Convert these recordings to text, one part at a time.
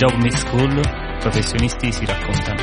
Job Meets School, professionisti si raccontano.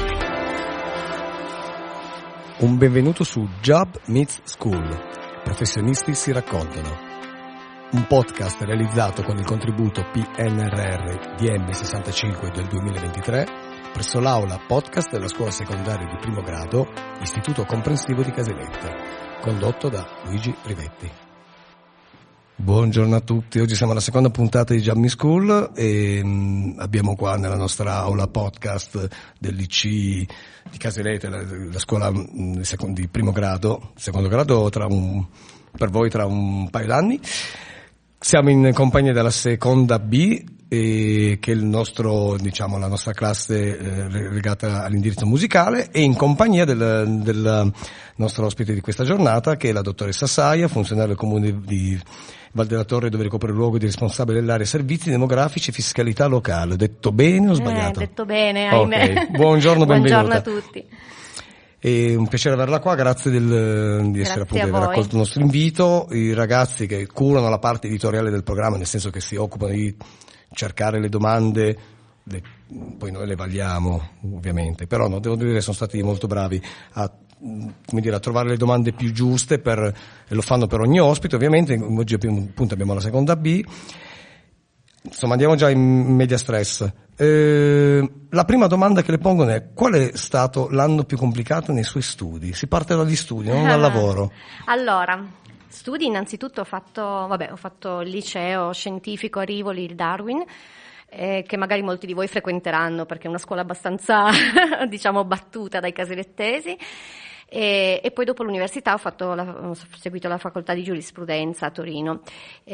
Un benvenuto su Job Meets School, professionisti si raccontano. Un podcast realizzato con il contributo PNRR DM65 del 2023 presso l'aula podcast della scuola secondaria di primo grado, Istituto Comprensivo di Caselette, condotto da Luigi Rivetti. Buongiorno a tutti, oggi siamo alla seconda puntata di Job Meets School e abbiamo qua nella nostra aula podcast dell'IC di Caselette, la scuola di primo grado, secondo grado per voi tra un paio d'anni. Siamo in compagnia della seconda B, che è il nostro, la nostra classe legata all'indirizzo musicale, e in compagnia del nostro ospite di questa giornata, che è la dottoressa Saia, funzionaria del comune di Val della Torre, dove ricopre il ruolo di responsabile dell'area servizi demografici e fiscalità locale. Detto bene o sbagliato? Detto bene, ahimè. Okay. Buongiorno, benvenuta. Buongiorno a tutti. È un piacere averla qua, grazie di essere appunto aver accolto il nostro invito. I ragazzi che curano la parte editoriale del programma, nel senso che si occupano di cercare le domande, poi noi le vagliamo ovviamente, però no, devo dire che sono stati molto bravi a trovare le domande più giuste e lo fanno per ogni ospite. Ovviamente oggi appunto abbiamo la seconda B. Insomma, andiamo già in media stress. La prima domanda che le pongono è: qual è stato l'anno più complicato nei suoi studi? Si parte dagli studi, non dal lavoro. Allora, studi innanzitutto ho fatto il liceo scientifico a Rivoli, il Darwin, che magari molti di voi frequenteranno perché è una scuola abbastanza, battuta dai caselettesi. E poi dopo l'università ho seguito la facoltà di giurisprudenza a Torino.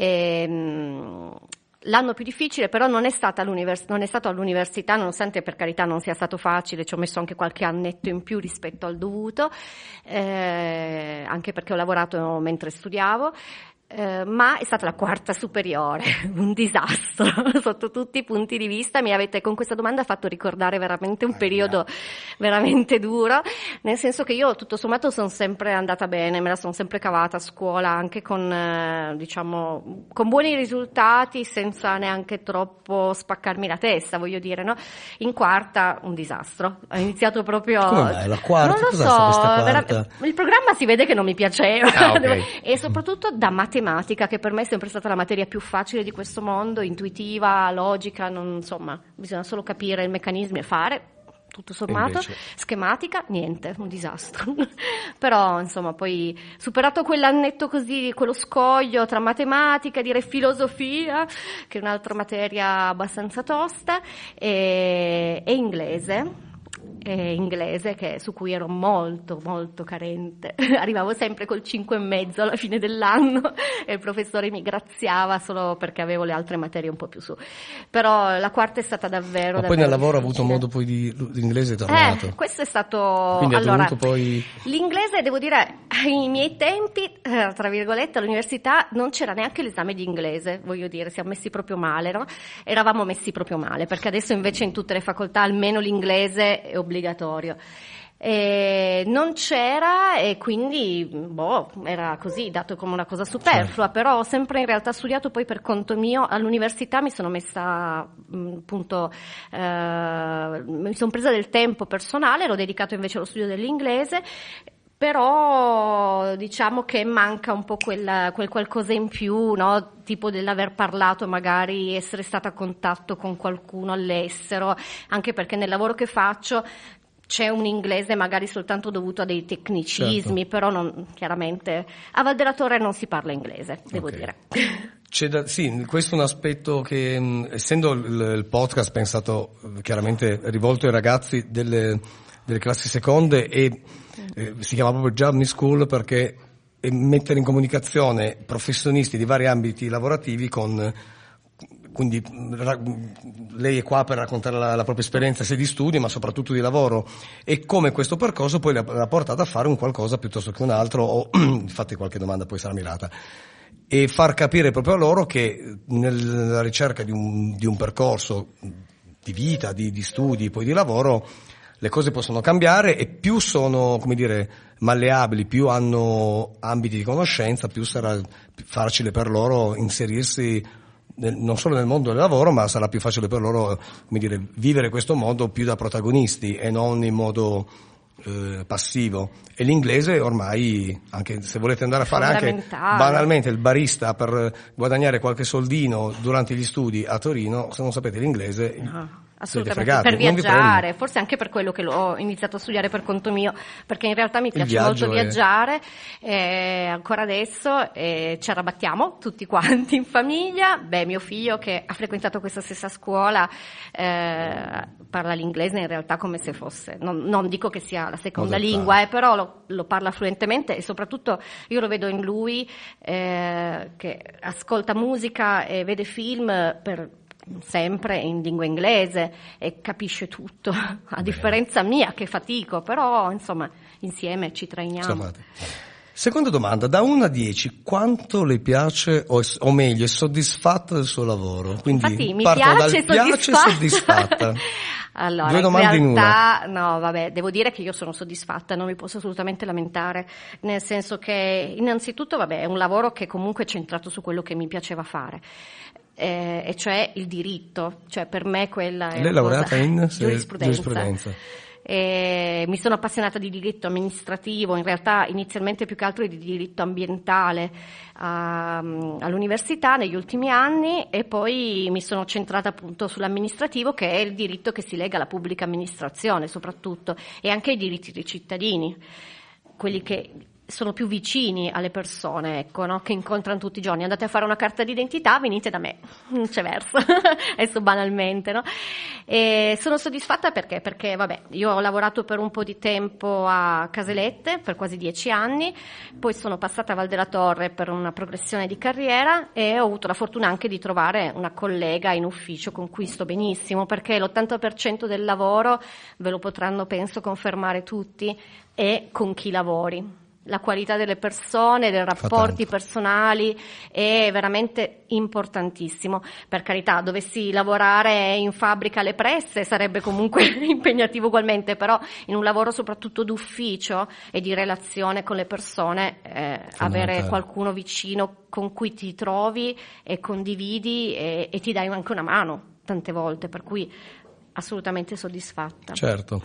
L'anno più difficile però non è stato all'università, nonostante per carità non sia stato facile, ci ho messo anche qualche annetto in più rispetto al dovuto, anche perché ho lavorato mentre studiavo. Ma è stata la quarta superiore, un disastro sotto tutti i punti di vista. Mi avete con questa domanda fatto ricordare veramente un periodo veramente duro, nel senso che io tutto sommato sono sempre andata bene, me la sono sempre cavata a scuola anche con buoni risultati, senza neanche troppo spaccarmi la testa, voglio dire, no? In quarta un disastro, ho iniziato proprio. Come mai la quarta? Non lo so, il programma si vede che non mi piaceva. Okay. E soprattutto da matematica, che per me è sempre stata la materia più facile di questo mondo, intuitiva, logica, bisogna solo capire i meccanismi e fare, tutto sommato. Schematica, niente, un disastro. Però poi superato quell'annetto così, quello scoglio tra matematica, direi filosofia, che è un'altra materia abbastanza tosta, e inglese, su cui ero molto molto carente. Arrivavo sempre col 5,5 alla fine dell'anno e il professore mi graziava solo perché avevo le altre materie un po' più su. Però la quarta è stata davvero. Ma poi nel lavoro ha avuto modo poi l'inglese è tornato. Questo è stato. Quindi ha dovuto poi. L'inglese, devo dire, ai miei tempi, tra virgolette, all'università non c'era neanche l'esame di inglese, voglio dire, siamo messi proprio male, no? Eravamo messi proprio male, perché adesso invece in tutte le facoltà almeno l'inglese è obbligatorio. Non c'era e quindi era così, dato come una cosa superflua, però ho sempre in realtà studiato poi per conto mio. All'università mi sono messa mi sono presa del tempo personale, l'ho dedicato invece allo studio dell'inglese. Però diciamo che manca un po' quel qualcosa in più, no? Tipo dell'aver parlato, magari essere stata a contatto con qualcuno all'estero, anche perché nel lavoro che faccio c'è un inglese magari soltanto dovuto a dei tecnicismi, certo. Però chiaramente a Val della Torre non si parla inglese, devo dire. Sì, questo è un aspetto che, essendo il podcast pensato chiaramente rivolto ai ragazzi delle classi seconde, e si chiama proprio Job Meets School perché mettere in comunicazione professionisti di vari ambiti lavorativi quindi lei è qua per raccontare la propria esperienza sia di studio ma soprattutto di lavoro, e come questo percorso poi l'ha portata a fare un qualcosa piuttosto che un altro, o infatti qualche domanda poi sarà mirata, e far capire proprio a loro che nella ricerca di un percorso di vita, di studi, poi di lavoro, le cose possono cambiare, e più sono, malleabili, più hanno ambiti di conoscenza, più sarà facile per loro inserirsi non solo nel mondo del lavoro, ma sarà più facile per loro, come dire, vivere questo mondo più da protagonisti e non in modo passivo. E l'inglese ormai, anche se volete andare a fare anche banalmente il barista per guadagnare qualche soldino durante gli studi a Torino, se non sapete l'inglese, assolutamente, per viaggiare, forse anche per quello che l'ho iniziato a studiare per conto mio, perché in realtà mi piace molto viaggiare, ancora adesso ci arrabattiamo tutti quanti in famiglia. Mio figlio, che ha frequentato questa stessa scuola, parla l'inglese in realtà come se fosse, non dico che sia la seconda lingua, però lo parla fluentemente, e soprattutto io lo vedo in lui che ascolta musica e vede film sempre in lingua inglese e capisce tutto, a differenza mia che fatico, però insomma insieme ci trainiamo. Seconda domanda, da 1 a 10 quanto le piace o meglio è soddisfatta del suo lavoro? Quindi infatti mi piace e soddisfatta. Allora, 2 domande in una. No, vabbè, devo dire che io sono soddisfatta, non mi posso assolutamente lamentare, nel senso che innanzitutto è un lavoro che comunque è centrato su quello che mi piaceva fare. E cioè il diritto, cioè per me quella è lei è laureata in giurisprudenza. Mi sono appassionata di diritto amministrativo, in realtà inizialmente più che altro di diritto ambientale all'università negli ultimi anni, e poi mi sono centrata appunto sull'amministrativo, che è il diritto che si lega alla pubblica amministrazione soprattutto, e anche ai diritti dei cittadini, quelli che sono più vicini alle persone, ecco, no? Che incontrano tutti i giorni. Andate a fare una carta d'identità, venite da me, non c'è verso, adesso banalmente, no? E sono soddisfatta perché io ho lavorato per un po' di tempo a Caselette, per quasi 10 anni, poi sono passata a Val della Torre per una progressione di carriera, e ho avuto la fortuna anche di trovare una collega in ufficio con cui sto benissimo, perché l'80% del lavoro, ve lo potranno penso confermare tutti, è con chi lavori. La qualità delle persone, dei rapporti personali è veramente importantissimo. Per carità, dovessi lavorare in fabbrica alle presse sarebbe comunque impegnativo ugualmente, però in un lavoro soprattutto d'ufficio e di relazione con le persone, avere qualcuno vicino con cui ti trovi e condividi e ti dai anche una mano tante volte, per cui assolutamente soddisfatta. Certo.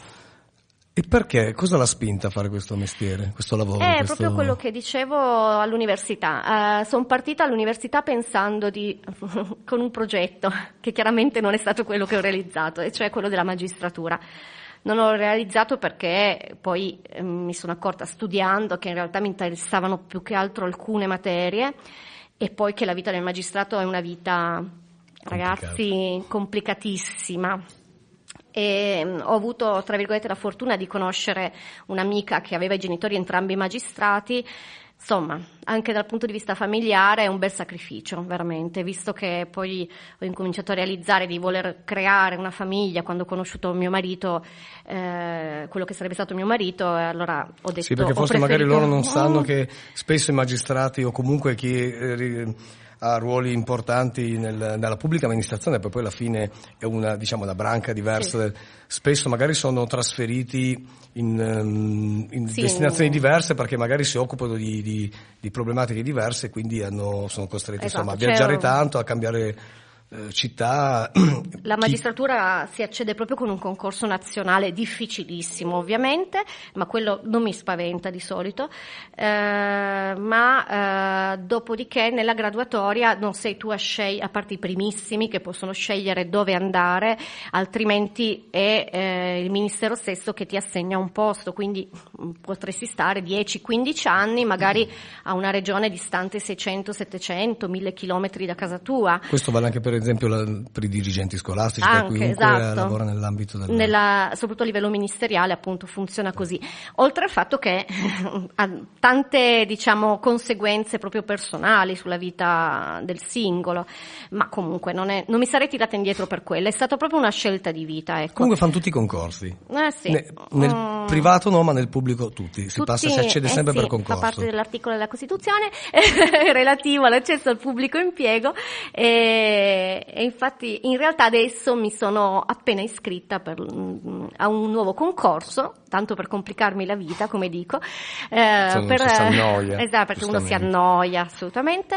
E perché? Cosa l'ha spinta a fare questo mestiere, questo lavoro? È proprio quello che dicevo all'università. Sono partita all'università pensando con un progetto che chiaramente non è stato quello che ho realizzato, e cioè quello della magistratura. Non l'ho realizzato perché poi mi sono accorta studiando che in realtà mi interessavano più che altro alcune materie, e poi che la vita del magistrato è una vita, ragazzi, complicatissima. E ho avuto, tra virgolette, la fortuna di conoscere un'amica che aveva i genitori entrambi magistrati. Insomma, anche dal punto di vista familiare è un bel sacrificio, veramente, visto che poi ho incominciato a realizzare di voler creare una famiglia quando ho conosciuto mio marito, quello che sarebbe stato mio marito, e allora ho detto... Sì, perché forse magari loro non sanno che spesso i magistrati, o comunque chi ha ruoli importanti nella pubblica amministrazione, poi alla fine è una branca diversa, sì. Spesso magari sono trasferiti in destinazioni diverse, perché magari si occupano di problematiche diverse, quindi sono costretti a viaggiare tanto, a cambiare città. La magistratura si accede proprio con un concorso nazionale difficilissimo, ovviamente, ma quello non mi spaventa di solito, ma dopodiché nella graduatoria non sei tu a parte i primissimi che possono scegliere dove andare, altrimenti è il ministero stesso che ti assegna un posto, quindi potresti stare 10-15 anni magari a una regione distante 600, 700, 1000 chilometri da casa tua. Questo vale anche per esempio per i dirigenti scolastici, anche, per chiunque lavora nell'ambito soprattutto a livello ministeriale, appunto, funziona così. Oltre al fatto che ha tante, conseguenze proprio personali sulla vita del singolo, ma comunque non mi sarei tirata indietro per quello, è stata proprio una scelta di vita, ecco. Comunque fanno tutti i concorsi. Sì. Nel privato no, ma nel pubblico tutti. Si accede sempre per concorso. Fa parte dell'articolo della Costituzione relativo all'accesso al pubblico impiego, E infatti in realtà adesso mi sono appena iscritta a un nuovo concorso, tanto per complicarmi la vita, come dico, si annoia, esatto, perché uno si annoia assolutamente,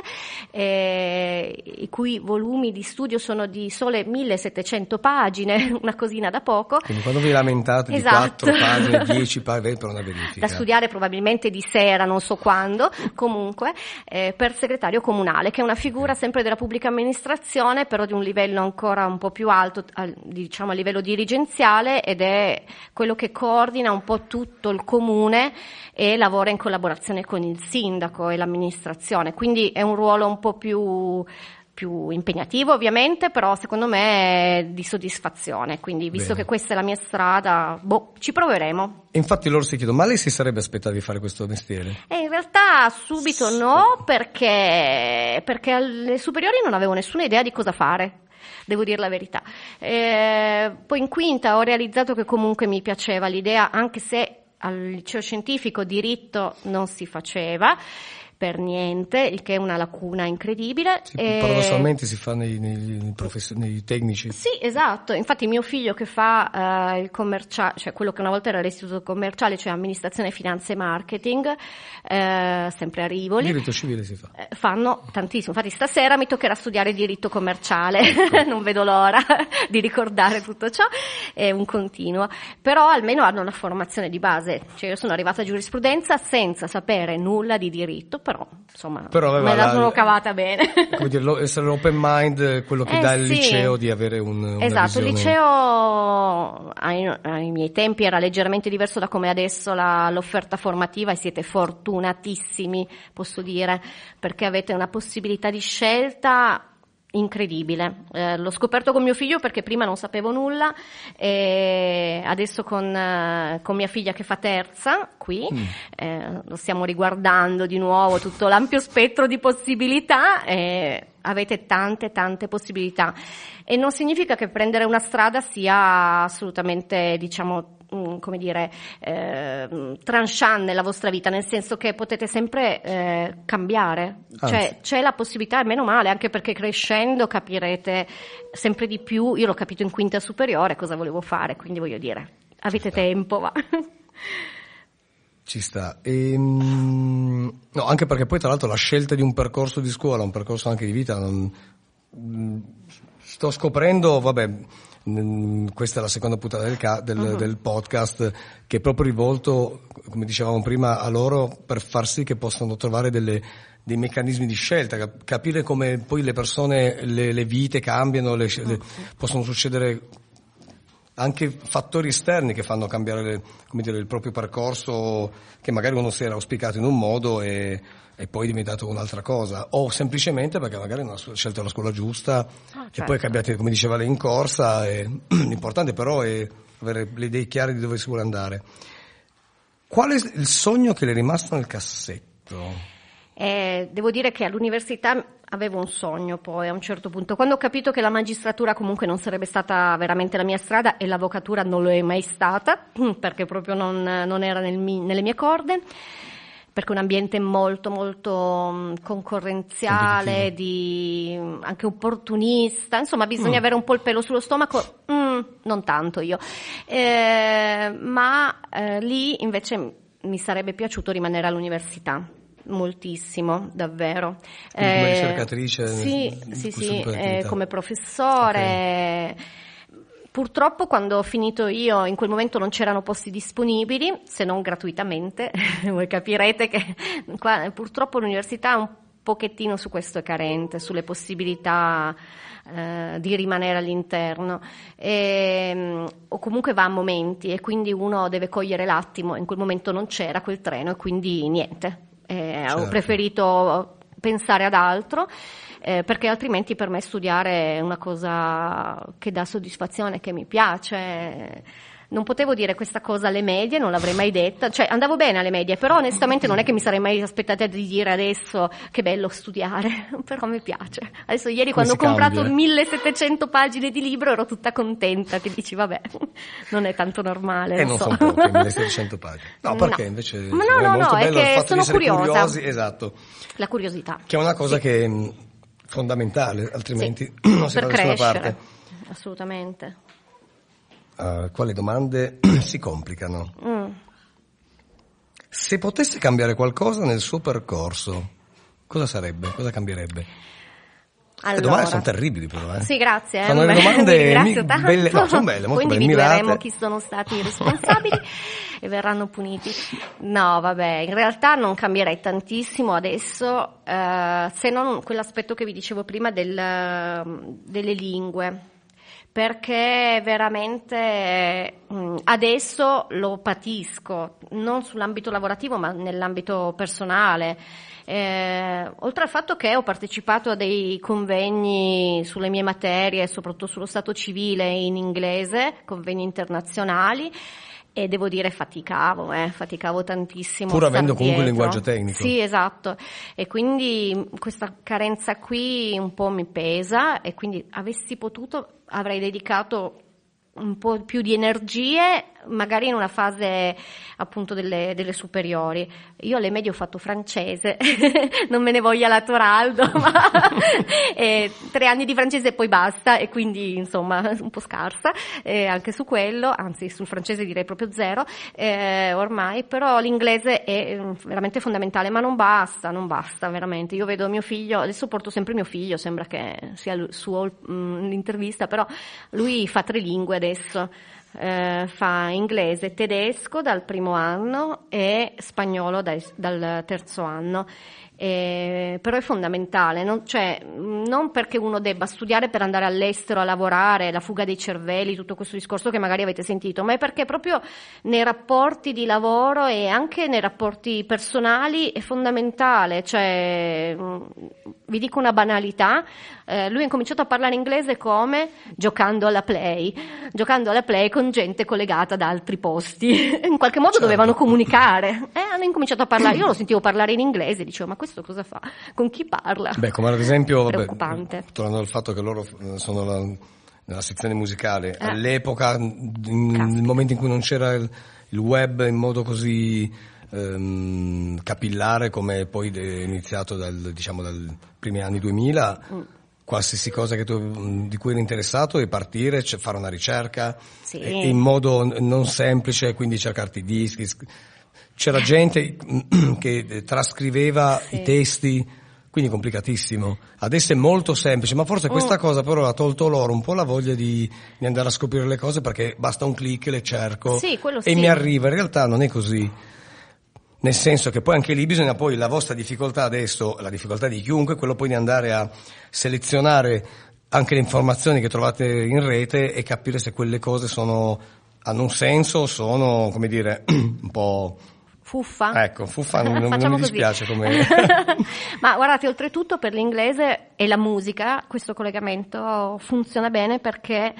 i cui volumi di studio sono di sole 1700 pagine, una cosina da poco. Quindi quando vi lamentate di 4 pagine, 10 pagine per una verifica. Da studiare probabilmente di sera, non so quando, comunque, per segretario comunale, che è una figura sempre della pubblica amministrazione, però di un livello ancora un po' più alto, diciamo a livello dirigenziale, ed è quello che coordina un po' tutto il comune e lavora in collaborazione con il sindaco e l'amministrazione, quindi è un ruolo un po' più impegnativo ovviamente, però secondo me è di soddisfazione, quindi visto che questa è la mia strada, ci proveremo. Infatti loro si chiedono, ma lei si sarebbe aspettata di fare questo mestiere? In realtà subito no, perché alle superiori non avevo nessuna idea di cosa fare. Devo dire la verità. Poi in quinta ho realizzato che comunque mi piaceva l'idea, anche se al liceo scientifico diritto non si faceva per niente, il che è una lacuna incredibile. Sì, paradossalmente si fa nei tecnici. Sì, esatto. Infatti mio figlio che fa il commerciale, cioè quello che una volta era l'istituto commerciale, cioè amministrazione, finanza e marketing, sempre a Rivoli. Diritto civile si fa. Fanno tantissimo. Infatti stasera mi toccherà studiare diritto commerciale, non vedo l'ora di ricordare tutto ciò, è un continuo. Però almeno hanno una formazione di base. Cioè io sono arrivata a giurisprudenza senza sapere nulla di diritto, però insomma me la sono cavata bene. Come dire, essere l'open mind, quello che dà il liceo di avere una esatto, visione. Il liceo ai miei tempi era leggermente diverso da come adesso l'offerta formativa, e siete fortunatissimi, posso dire, perché avete una possibilità di scelta incredibile. L'ho scoperto con mio figlio perché prima non sapevo nulla, e adesso con mia figlia che fa terza qui lo stiamo riguardando di nuovo, tutto l'ampio spettro di possibilità, avete tante possibilità, e non significa che prendere una strada sia assolutamente, diciamo, come dire, tranchant nella vostra vita, nel senso che potete sempre cambiare. Cioè c'è la possibilità, e meno male, anche perché crescendo capirete sempre di più. Io l'ho capito in quinta superiore cosa volevo fare, quindi voglio dire, avete tempo, va. Ci sta. No, anche perché poi tra l'altro la scelta di un percorso di scuola, un percorso anche di vita, sto scoprendo, questa è la seconda puntata del podcast, che è proprio rivolto, come dicevamo prima, a loro, per far sì che possano trovare dei meccanismi di scelta, capire come poi le persone, le vite cambiano, possono succedere anche fattori esterni che fanno cambiare il proprio percorso, che magari uno si era auspicato in un modo e poi è diventato un'altra cosa, o semplicemente perché magari non ha scelto la scuola giusta, certo. E poi è cambiato, come diceva lei, in corsa. L'importante però è avere le idee chiare di dove si vuole andare. Qual è il sogno che le è rimasto nel cassetto? Devo dire che all'università avevo un sogno, poi a un certo punto, quando ho capito che la magistratura comunque non sarebbe stata veramente la mia strada, e l'avvocatura non lo è mai stata, perché proprio non era nelle mie corde, perché è un ambiente molto concorrenziale, anche opportunista, insomma bisogna avere un po' il pelo sullo stomaco, non tanto io, ma lì invece mi sarebbe piaciuto rimanere all'università. Moltissimo, davvero. Come ricercatrice? Sì, come professore. Okay. Purtroppo quando ho finito io, in quel momento non c'erano posti disponibili, se non gratuitamente. Voi capirete che qua, purtroppo l'università un pochettino su questo è carente, sulle possibilità di rimanere all'interno, o comunque va a momenti, e quindi uno deve cogliere l'attimo. In quel momento non c'era quel treno, e quindi niente. Certo. Ho preferito pensare ad altro, perché altrimenti per me studiare è una cosa che dà soddisfazione, che mi piace. Non potevo dire questa cosa alle medie, non l'avrei mai detta, cioè andavo bene alle medie, però onestamente non è che mi sarei mai aspettata di dire adesso che bello studiare, però mi piace. Adesso ieri quando ho comprato 1700 pagine di libro ero tutta contenta, che dici vabbè, non è tanto normale. Non sono poche 1700 pagine. No, perché invece no, è molto bello, è che sono curiosa. Curiosi, esatto. La curiosità. Che è una cosa che fondamentale, altrimenti non si va da nessuna parte. Assolutamente. Quali domande si complicano? Se potesse cambiare qualcosa nel suo percorso, cosa sarebbe? Cosa cambierebbe? Allora, le domande sono terribili però. Sì, grazie. Fanno le domande mi ringrazio tanto. belle, no, sono belle, molto poi belle, individueremo mirate. chi sono stati i responsabili e verranno puniti. No, vabbè, in realtà non cambierei tantissimo adesso, se non quell'aspetto che vi dicevo prima delle lingue. Perché veramente adesso lo patisco, non sull'ambito lavorativo ma nell'ambito personale. Oltre al fatto che ho partecipato a dei convegni sulle mie materie, soprattutto sullo stato civile in inglese, convegni internazionali, e devo dire faticavo tantissimo. Pur avendo comunque il linguaggio tecnico. Sì, esatto. E quindi questa carenza qui un po' mi pesa, e quindi avessi potuto avrei dedicato un po' più di energie, magari in una fase appunto delle superiori. Io alle medie ho fatto francese, non me ne voglia la Toraldo, ma 3 anni di francese e poi basta, e quindi insomma un po' scarsa anche su quello, anzi sul francese direi proprio 0 ormai, però l'inglese è veramente fondamentale, ma non basta veramente. Io vedo mio figlio, adesso porto sempre mio figlio, sembra che sia il suo l'intervista, però lui fa 3 lingue adesso. Fa inglese, tedesco dal primo anno e spagnolo dal terzo anno. Però è fondamentale, non perché uno debba studiare per andare all'estero a lavorare, la fuga dei cervelli, tutto questo discorso che magari avete sentito, ma è perché proprio nei rapporti di lavoro e anche nei rapporti personali è fondamentale. Vi dico una banalità, lui ha incominciato a parlare inglese come? Giocando alla play con gente collegata da altri posti, in qualche modo dovevano comunicare, hanno incominciato a parlare, io lo sentivo parlare in inglese, dicevo ma questo cosa fa? Con chi parla? Come ad esempio, preoccupante. Tornando al fatto che loro sono nella sezione musicale, all'epoca, nel momento in cui non c'era il web in modo così capillare come poi è iniziato dai primi anni 2000, qualsiasi cosa di cui eri interessato e partire, fare una ricerca e in modo non semplice, quindi cercarti dischi. C'era gente che trascriveva i testi, quindi complicatissimo. Adesso è molto semplice, ma forse questa cosa però ha tolto loro un po' la voglia di andare a scoprire le cose, perché basta un click, le cerco mi arriva. In realtà non è così, nel senso che poi anche lì bisogna poi, la vostra difficoltà adesso, la difficoltà di chiunque, è quello poi di andare a selezionare anche le informazioni che trovate in rete e capire se quelle cose hanno un senso o sono, come dire, un po' fuffa. Ecco, fuffa non mi dispiace come. Ma guardate, oltretutto per l'inglese e la musica questo collegamento funziona bene, perché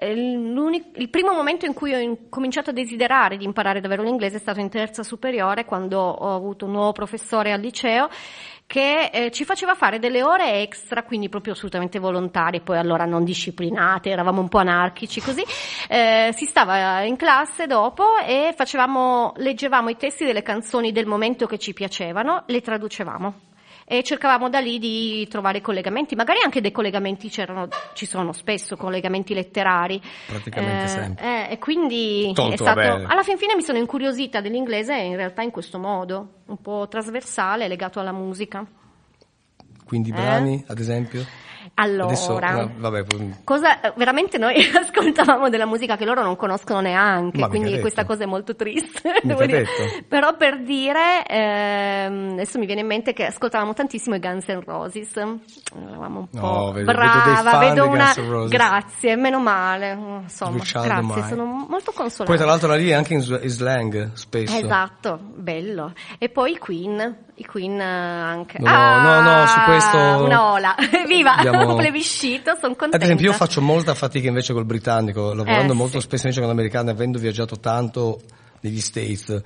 il primo momento in cui ho cominciato a desiderare di imparare davvero l'inglese è stato in terza superiore, quando ho avuto un nuovo professore al liceo che ci faceva fare delle ore extra, quindi proprio assolutamente volontarie, poi allora non disciplinate, eravamo un po' anarchici così, si stava in classe dopo e leggevamo i testi delle canzoni del momento che ci piacevano, le traducevamo e cercavamo da lì di trovare collegamenti, magari anche dei collegamenti ci sono spesso collegamenti letterari, praticamente sempre, e quindi è stato, alla fin fine mi sono incuriosita dell'inglese in realtà in questo modo un po' trasversale, legato alla musica. Quindi brani ad esempio? Allora, cosa veramente noi ascoltavamo della musica che loro non conoscono neanche, quindi questa cosa è molto triste, devo dire. Però per dire, adesso mi viene in mente che ascoltavamo tantissimo i Guns N' Roses, eravamo un po' vedo una, grazie, meno male, insomma, grazie, sono molto consolata. Poi tra l'altro la lì è anche in slang spesso. Esatto, bello. E poi i Queen anche. No, su questo un'ola, viva! Un plebiscito, sono contenta. Ad esempio io faccio molta fatica invece col britannico, lavorando molto spesso invece con l'americano, avendo viaggiato tanto negli States.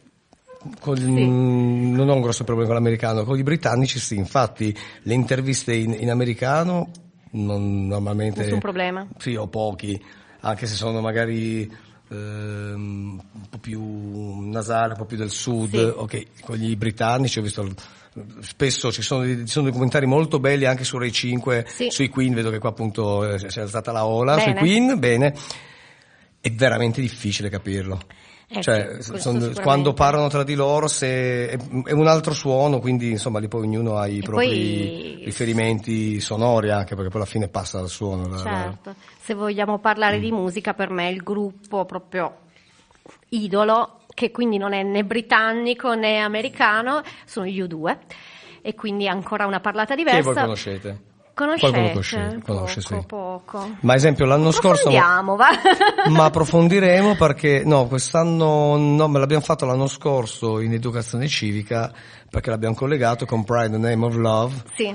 Non ho un grosso problema con l'americano, con i britannici sì, infatti le interviste in americano normalmente nessun problema. Sì, ho pochi, anche se sono magari un po' più nasale, un po' più del sud, Sì. ok, con gli britannici ho visto spesso ci sono documentari molto belli anche su Rai 5, Sì. sui Queen, vedo che qua appunto c'è stata la ola, Bene. sui Queen, bene, è veramente difficile capirlo. Cioè, sì, questo sicuramente. quando parlano tra di loro è un altro suono, quindi insomma lì poi ognuno ha i E propri poi- riferimenti sonori, anche perché poi alla fine passa dal suono. Certo, se vogliamo parlare di musica, per me il gruppo proprio idolo, che quindi non è né britannico né americano, sono gli U2, e quindi ancora una parlata diversa. Che voi conoscete? Conoscete? Qualcuno conosce, sì. Poco. Ma esempio l'anno scorso Approfondiamo, va. ma approfondiremo perché no, quest'anno no, me l'abbiamo fatto l'anno scorso in educazione civica, perché l'abbiamo collegato con Pride in the Name of Love Sì.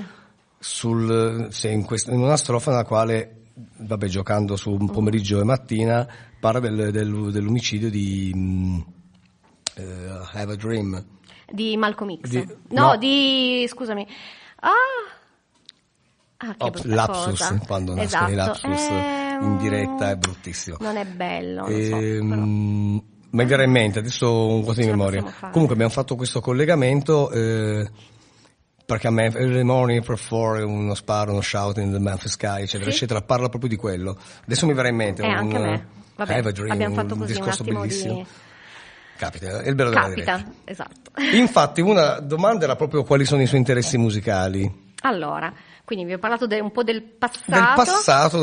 in una strofa nella quale, vabbè, giocando su un pomeriggio e mattina, parla dell'omicidio di Have a Dream. Di Malcolm X. No. Scusami. Che brutta Lapsus, cosa. quando nascono i lapsus in diretta è bruttissimo. Non è bello, lo so, però. Mi verrà in mente adesso un vuoto di Ce la memoria. possiamo fare. Comunque abbiamo fatto questo collegamento perché a me Early Morning for Four, uno sparo, uno shout in the Memphis Sky, eccetera, Sì. eccetera, parla proprio di quello. Adesso mi verrà in mente Anche a me. Vabbè, Have a Dream, abbiamo fatto un così un discorso attimo bellissimo. di... Capita, è il bello della diretta. Capita, esatto. Infatti una domanda era proprio quali sono i suoi interessi musicali. Allora, quindi vi ho parlato un po' del passato. Del passato,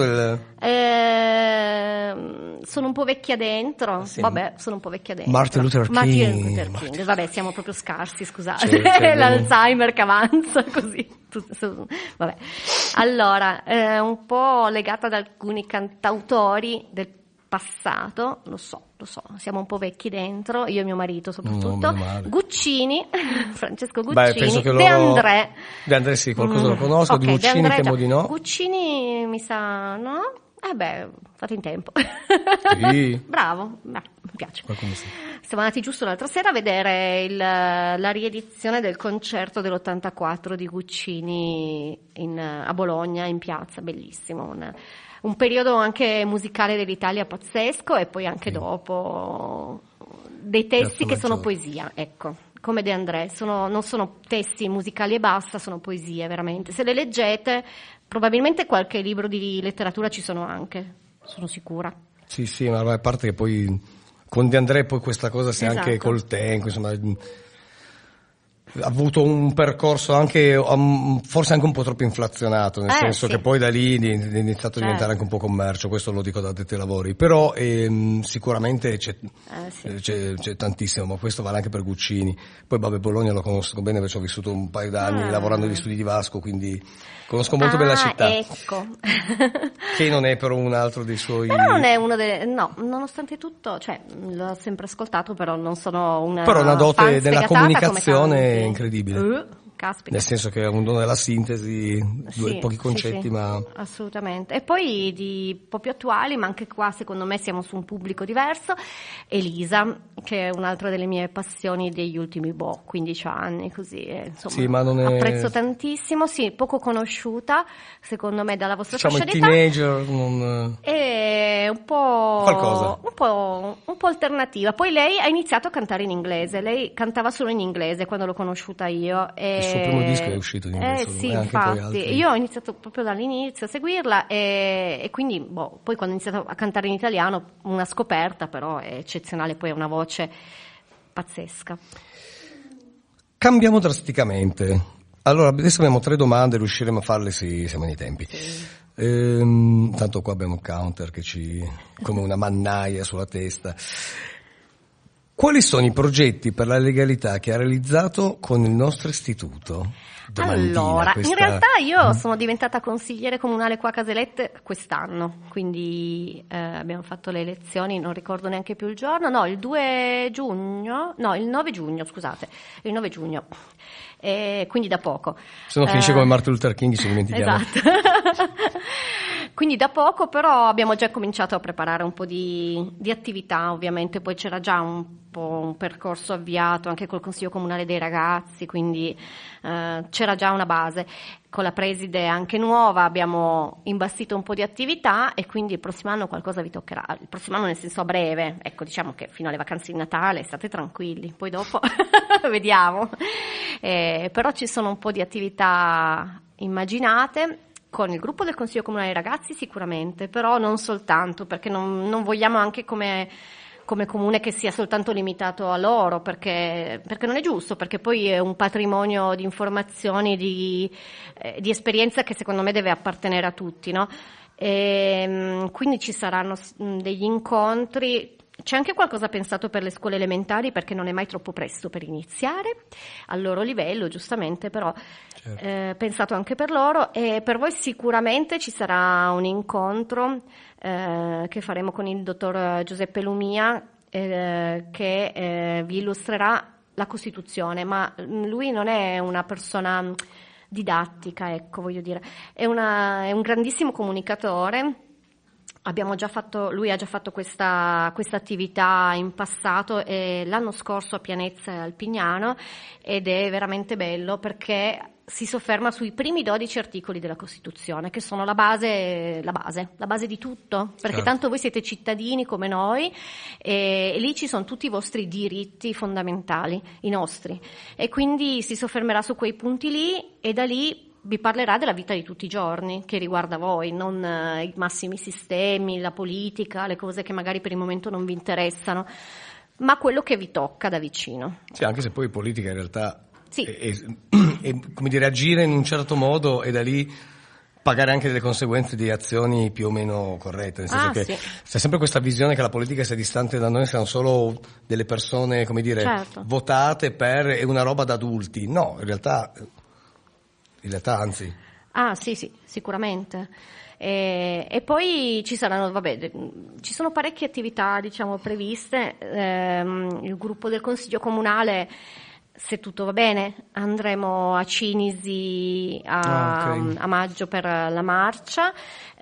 Sono un po' vecchia dentro. Sì. Vabbè, sono un po' vecchia dentro. Martin Luther King. Vabbè, siamo proprio scarsi, scusate. Cioè, L'Alzheimer che avanza così. Vabbè. Allora, un po' legata ad alcuni cantautori del passato, lo so, siamo un po' vecchi dentro, io e mio marito soprattutto. No, meno male. Guccini, Francesco Guccini, Beh, penso che De André. De André sì, qualcosa lo conosco, di Ok, Guccini De André temo di no. Guccini mi sa, no? Fate in tempo. Sì. Bravo, mi piace. Qualcuno sì. Siamo andati giusto l'altra sera a vedere la riedizione del concerto dell'84 di Guccini a Bologna, in piazza, bellissimo. Un periodo anche musicale dell'Italia pazzesco, e poi anche dopo dei testi che sono poesia, ecco, come De André, non sono testi musicali e basta, sono poesie veramente. Se le leggete, probabilmente qualche libro di letteratura ci sono anche, sono sicura. Sì, ma a parte che poi con De André poi questa cosa si è anche Esatto. col tempo, insomma, ha avuto un percorso anche forse anche un po' troppo inflazionato, nel senso sì. che poi da lì è iniziato a diventare anche un po' commercio, questo lo dico da addetti ai lavori, però sicuramente c'è tantissimo, ma questo vale anche per Guccini. Poi vabbè, Bologna lo conosco bene perché ho vissuto un paio d'anni lavorando negli studi di Vasco, quindi conosco molto bene la città. Ecco. Che non è però un altro dei suoi... Però non è uno no, nonostante tutto, cioè, l'ho sempre ascoltato, però non sono una Però una dote fan della sfegatata comunicazione come tanti. incredibile. Caspita. Nel senso che è un dono della sintesi, pochi concetti, sì, ma... Assolutamente. E poi di un po' più attuali, ma anche qua secondo me siamo su un pubblico diverso, Elisa, che è un'altra delle mie passioni degli ultimi 15 anni, così, insomma, sì, ma non è... apprezzo tantissimo, sì, poco conosciuta, secondo me, dalla vostra diciamo fascia il d'età. teenager non... È un po'... Qualcosa. Un po' alternativa. Poi lei ha iniziato a cantare in inglese, lei cantava solo in inglese quando l'ho conosciuta io. Il suo primo disco è uscito in inglese. Sì, anche infatti. poi altri. Io ho iniziato proprio dall'inizio a seguirla e quindi poi quando ho iniziato a cantare in italiano, una scoperta, però è eccezionale, poi è una voce pazzesca. Cambiamo drasticamente. Allora, adesso abbiamo 3 domande, riusciremo a farle? Sì, siamo nei tempi. Sì. Tanto qua abbiamo un counter che come una mannaia sulla testa. Quali sono i progetti per la legalità che ha realizzato con il nostro istituto? Domandina, Allora, questa... in realtà io sono diventata consigliere comunale qua a Caselette quest'anno, quindi abbiamo fatto le elezioni, non ricordo neanche più il giorno, il 9 giugno, il 9 giugno, quindi da poco. Se no finisce come Martin Luther King, ci dimentichiamo. Esatto. quindi da poco però abbiamo già cominciato a preparare un po' di attività, ovviamente poi c'era già un po' un percorso avviato anche col Consiglio Comunale dei Ragazzi, quindi c'era già una base. Con la preside anche nuova abbiamo imbastito un po' di attività e quindi il prossimo anno qualcosa vi toccherà, il prossimo anno nel senso a breve, ecco, diciamo che fino alle vacanze di Natale state tranquilli, poi dopo vediamo, però ci sono un po' di attività immaginate. Con il gruppo del Consiglio Comunale dei Ragazzi sicuramente, però non soltanto, perché non vogliamo anche come comune che sia soltanto limitato a loro, perché non è giusto, perché poi è un patrimonio di informazioni, di esperienza che secondo me deve appartenere a tutti, no? Quindi ci saranno degli incontri. C'è anche qualcosa pensato per le scuole elementari, perché non è mai troppo presto per iniziare al loro livello, giustamente, però certo. Pensato anche per loro. E per voi sicuramente ci sarà un incontro che faremo con il dottor Giuseppe Lumia, che vi illustrerà la Costituzione, ma lui non è una persona didattica, ecco, voglio dire, è un grandissimo comunicatore. Lui ha già fatto questa attività in passato, l'anno scorso a Pianezza e al Pignano, ed è veramente bello perché si sofferma sui primi 12 articoli della Costituzione, che sono la base di tutto, perché certo. Tanto voi siete cittadini come noi e lì ci sono tutti i vostri diritti fondamentali, i nostri, e quindi si soffermerà su quei punti lì e da lì vi parlerà della vita di tutti i giorni che riguarda voi, non i massimi sistemi, la politica, le cose che magari per il momento non vi interessano, ma quello che vi tocca da vicino. Sì, anche se poi politica in realtà sì. è come dire, agire in un certo modo e da lì pagare anche delle conseguenze di azioni più o meno corrette, nel senso che c'è sempre questa visione che la politica sia distante da noi, siano solo delle persone, come dire, certo. votate per è una roba da adulti. No, in realtà anzi. Ah sì, sicuramente. E poi ci saranno, ci sono parecchie attività, diciamo, previste. Il gruppo del Consiglio Comunale, se tutto va bene, andremo a Cinisi a maggio per la marcia,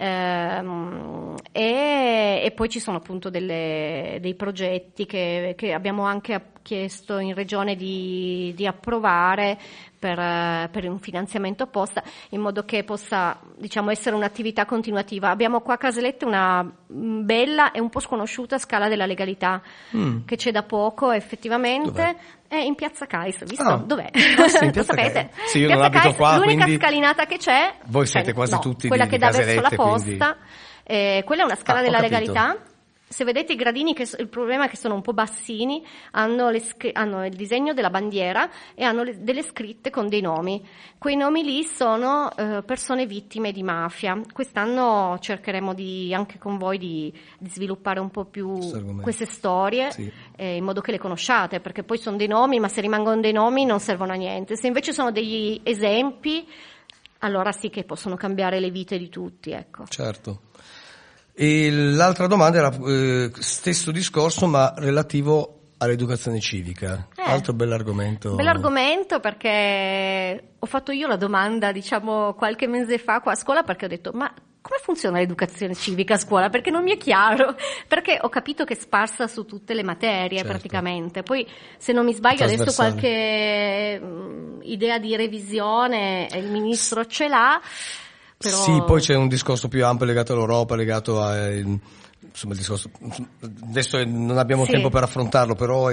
e poi ci sono appunto dei progetti che abbiamo anche chiesto in regione di approvare per un finanziamento apposta, in modo che possa, diciamo, essere un'attività continuativa. Abbiamo qua a Casalette una bella e un po' sconosciuta Scala della Legalità che c'è da poco effettivamente. Dov'è? È in Piazza Cais, visto? Dov'è? Sì, in Piazza Sapete? Sì, io Piazza non abito Cais, qua, l'unica quindi scalinata che c'è, voi siete quasi tutti quella di che dà verso la Casalette, posta, quella è una Scala della capito. Legalità. Se vedete i gradini, il problema è che sono un po' bassini, hanno il disegno della bandiera e hanno delle scritte con dei nomi. Quei nomi lì sono persone vittime di mafia. Quest'anno cercheremo anche con voi di sviluppare un po' più queste storie, sì. In modo che le conosciate, perché poi sono dei nomi, ma se rimangono dei nomi non servono a niente. Se invece sono degli esempi, allora sì che possono cambiare le vite di tutti, ecco. Certo. E l'altra domanda era stesso discorso ma relativo all'educazione civica, altro bell'argomento. Bell'argomento, perché ho fatto io la domanda, diciamo, qualche mese fa qua a scuola, perché ho detto ma come funziona l'educazione civica a scuola? Perché non mi è chiaro, perché ho capito che è sparsa su tutte le materie, certo. Praticamente. Poi, se non mi sbaglio, adesso qualche idea di revisione il ministro ce l'ha. Però... Sì, poi c'è un discorso più ampio legato all'Europa, legato a insomma il discorso, adesso non abbiamo tempo per affrontarlo, però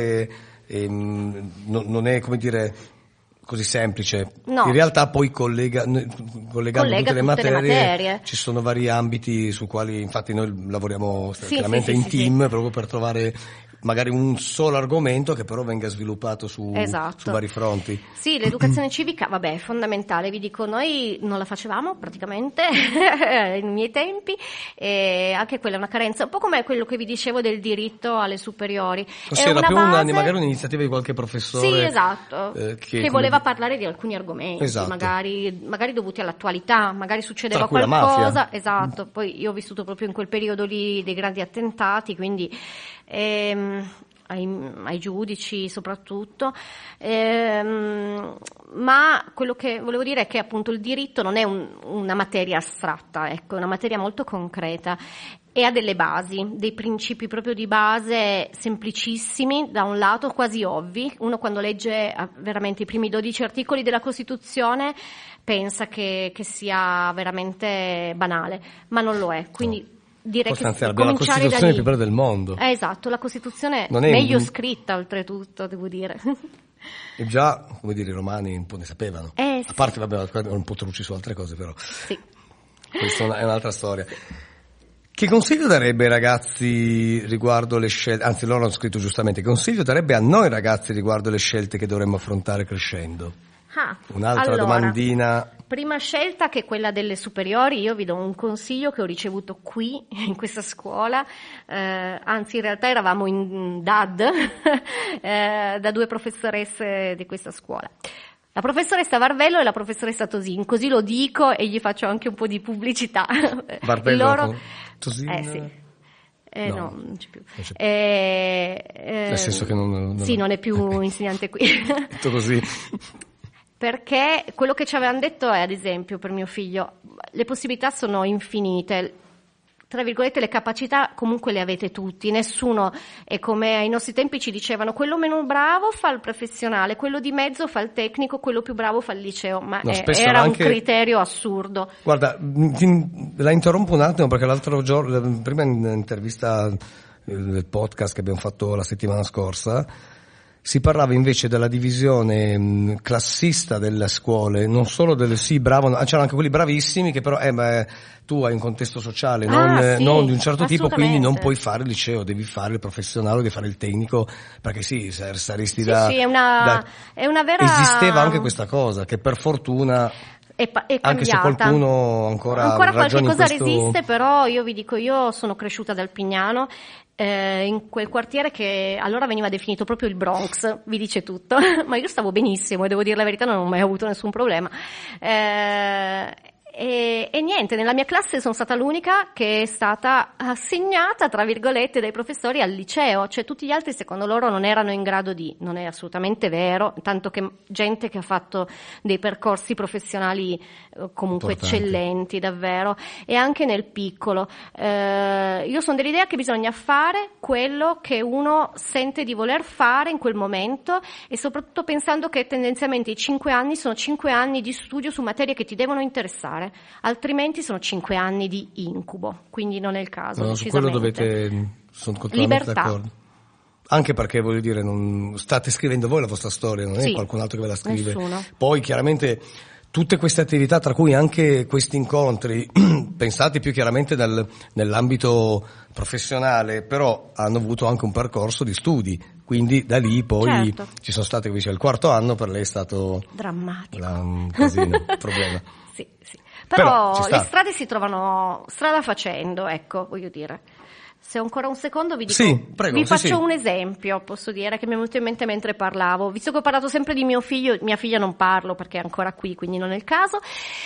non è, come dire, così semplice. No. In realtà poi collegando tutte le materie ci sono vari ambiti su quali infatti noi lavoriamo chiaramente in team proprio per trovare magari un solo argomento che però venga sviluppato su vari fronti. Sì, l'educazione civica, è fondamentale. Vi dico, noi non la facevamo praticamente nei miei tempi, e anche quella è una carenza, un po' come quello che vi dicevo del diritto alle superiori. Era più magari un'iniziativa di qualche professore. Sì, esatto, che voleva parlare di alcuni argomenti, esatto. magari dovuti all'attualità, magari succedeva qualcosa. Esatto, poi io ho vissuto proprio in quel periodo lì dei grandi attentati, quindi ai giudici soprattutto, ma quello che volevo dire è che appunto il diritto non è una materia astratta, ecco, è una materia molto concreta e ha delle basi, dei principi proprio di base semplicissimi, da un lato quasi ovvi. Uno quando legge veramente i primi 12 articoli della Costituzione pensa che sia veramente banale, ma non lo è, quindi direi forse che abbiamo la Costituzione più bella del mondo. Esatto, la Costituzione non è meglio scritta oltretutto, devo dire. E già, come dire, i romani un po' ne sapevano. Sì. A parte, vabbè, un po' truci su altre cose, però. Sì. Questa è un'altra storia. Che consiglio darebbe ai ragazzi riguardo le scelte, anzi loro hanno scritto giustamente, che consiglio darebbe a noi ragazzi riguardo le scelte che dovremmo affrontare crescendo? Un'altra domandina. Prima scelta che è quella delle superiori, io vi do un consiglio che ho ricevuto qui in questa scuola, anzi in realtà eravamo in DAD da 2 professoresse di questa scuola. La professoressa Varvello e la professoressa Tosin, così lo dico e gli faccio anche un po' di pubblicità. Varvello, Tosin? Sì. No, non c'è più. Nel senso che non è più insegnante qui. Tutto così. Perché quello che ci avevano detto è, ad esempio, per mio figlio, le possibilità sono infinite, tra virgolette le capacità comunque le avete tutti, nessuno è come ai nostri tempi ci dicevano quello meno bravo fa il professionale, quello di mezzo fa il tecnico, quello più bravo fa il liceo, ma era un criterio assurdo. Guarda, la interrompo un attimo perché l'altro giorno, prima in intervista del podcast che abbiamo fatto la settimana scorsa, si parlava invece della divisione classista delle scuole, non solo delle c'erano anche quelli bravissimi che però tu hai un contesto sociale non di un certo tipo, quindi non puoi fare il liceo, devi fare il professionale, devi fare il tecnico, perché saresti è una vera... Esisteva anche questa cosa che per fortuna è anche se qualcuno ancora qualche cosa questo... resiste, però io vi dico, io sono cresciuta ad Alpignano, in quel quartiere che allora veniva definito proprio il Bronx, vi dice tutto, ma io stavo benissimo e devo dire la verità, non ho mai avuto nessun problema. E niente, nella mia classe sono stata l'unica che è stata assegnata, tra virgolette, dai professori al liceo, cioè tutti gli altri secondo loro non erano in grado di, non è assolutamente vero, tanto che gente che ha fatto dei percorsi professionali comunque eccellenti, davvero, e anche nel piccolo. Io sono dell'idea che bisogna fare quello che uno sente di voler fare in quel momento e soprattutto pensando che tendenzialmente i 5 anni sono 5 anni di studio su materie che ti devono interessare. Altrimenti sono 5 anni di incubo, quindi non è il caso. No, su quello sono completamente d'accordo. Anche perché voglio dire, non state scrivendo voi la vostra storia, non è qualcun altro che ve la scrive. Nessuno. Poi chiaramente tutte queste attività, tra cui anche questi incontri, pensati più chiaramente nell'ambito professionale, però hanno avuto anche un percorso di studi, quindi da lì poi ci sono state, come dice, il 4º anno per lei è stato drammatico, un casino, problema. Sì. Però le strade si trovano strada facendo, ecco, voglio dire. Se ho ancora un secondo vi dico, vi faccio un esempio, posso dire, che mi è venuto in mente mentre parlavo, visto che ho parlato sempre di mio figlio, mia figlia non parlo perché è ancora qui, quindi non è il caso,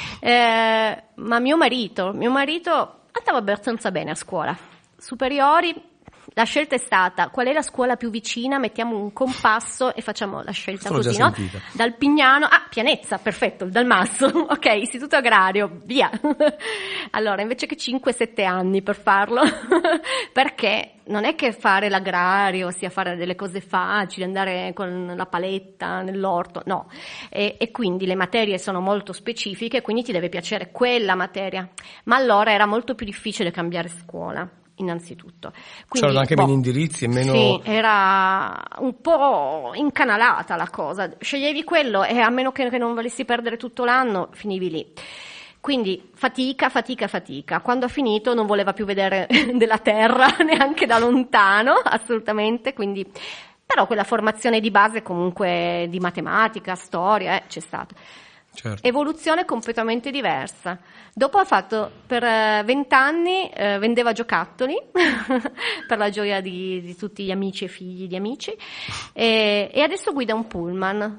ma mio marito andava abbastanza bene a scuola, superiori. La scelta è stata, qual è la scuola più vicina? Mettiamo un compasso e facciamo la scelta così, no? Dal Pignano, Pianezza, perfetto, dal Masso, ok, istituto agrario, via. Allora, invece che 5-7 anni per farlo, perché non è che fare l'agrario sia fare delle cose facili, andare con la paletta nell'orto, no. E quindi le materie sono molto specifiche, quindi ti deve piacere quella materia. Ma allora era molto più difficile cambiare scuola. Innanzitutto. Quindi, c'erano anche meno indirizzi e meno... Sì, era un po' incanalata la cosa. Sceglievi quello e a meno che non volessi perdere tutto l'anno, finivi lì. Quindi fatica. Quando ha finito non voleva più vedere della terra neanche da lontano, assolutamente, quindi... Però quella formazione di base comunque di matematica, storia, c'è stata. Certo. Evoluzione completamente diversa. Dopo ha fatto per 20 anni, vendeva giocattoli per la gioia di tutti gli amici e figli di amici e adesso guida il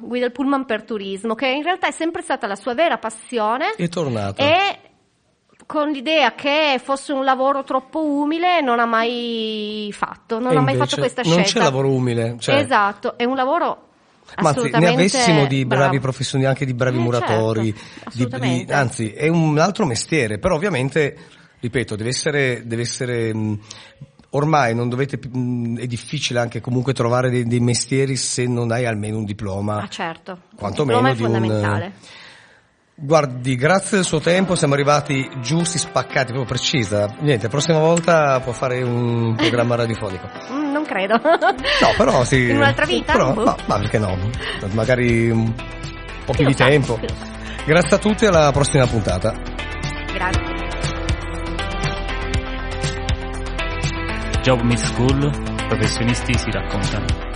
pullman per turismo, che in realtà è sempre stata la sua vera passione. È tornata. E con l'idea che fosse un lavoro troppo umile, non ha mai fatto questa scelta. Non c'è lavoro umile. Cioè... Esatto, è un lavoro ma anzi, ne avessimo di bravi professionisti, anche di bravi muratori, certo, anzi è un altro mestiere, però ovviamente, ripeto, deve essere ormai non dovete è difficile anche comunque trovare dei mestieri se non hai almeno un diploma. Certo, quantomeno il diploma è fondamentale. Guardi, grazie del suo tempo, siamo arrivati giusti, spaccati, proprio precisa. Niente, la prossima volta può fare un programma radiofonico. Non credo. No, però sì. In un'altra vita? Però, ma perché no? Magari un po' più di tempo. Grazie a tutti, alla prossima puntata. Grazie. Job Meet School, professionisti si raccontano.